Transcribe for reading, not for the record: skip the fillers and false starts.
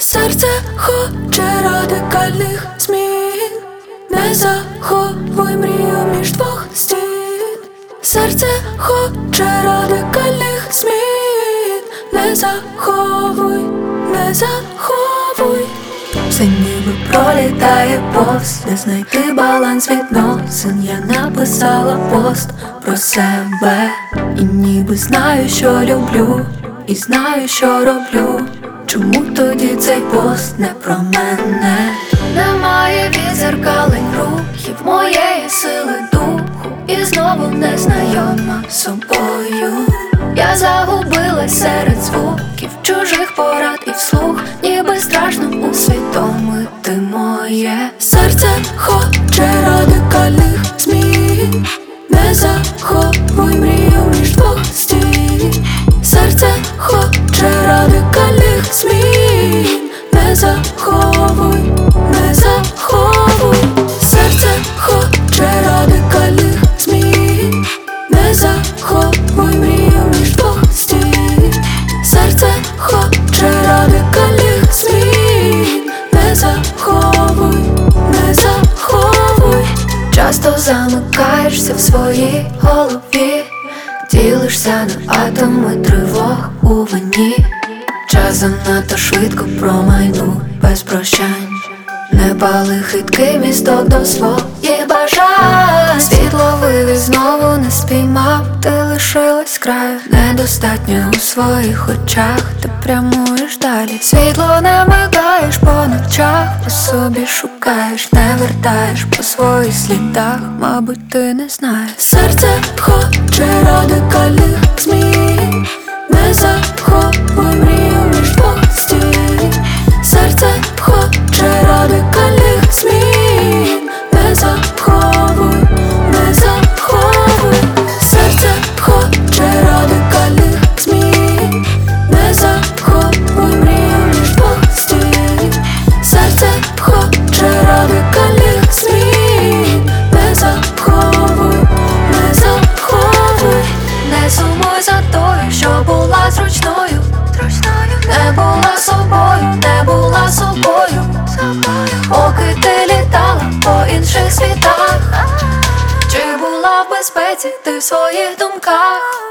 Серце хоче радикальних змін. Не заховуй мрію між двох стін. Серце хоче радикальних змін. Не заховуй, не заховуй. Все ніби пролітає повз, де знайти баланс відносин. Я написала пост про себе, і ніби знаю, що люблю, і знаю, що роблю. Чому тоді цей пост не про мене? Немає відзеркалень рухів моєї сили духу, і знову незнайома з собою. Я загубилась серед звуків чужих порад і вслух, ніби страшно усвідомити моє. Серце хоче радикальних змін. Не заховуй мрію між двох стін. Серце хоче радикальних змін. Не заховуй, не заховуй. Серце хоче радикальних змін. Не заховуй мрію між двох стін. Серце хоче радикальних змін. Не заховуй, не заховуй. Часто замикаєшся в своїй голові, ділишся на атоми тривог у вині. Час занадто швидко промайнув без прощань. Не пали хиткий місток до своїх бажань. Світло вивів, знову не спіймав, ти лишилась з краю. Недостатньо у своїх очах, ти прямуєш далі. Світло не мигаєш по ночах, по собі шукаєш, не вертаєш по своїх слідах, мабуть, ти не знаєш. Серце хоче радикальних змін. Не заховуй мрію між двох стін. Серце хоче радикальних змін. Не заховуй, не заховуй. Серце хоче радикальних змін. Не заховуй мрію між двох стін. Серце хоче радикальних змін. Не заховуй, не заховуй. Не сумуй за тою, що була зручною. Не була собою, не була собою. Поки ти літала по інших світах. Чи була в безпеці ти в своїх думках?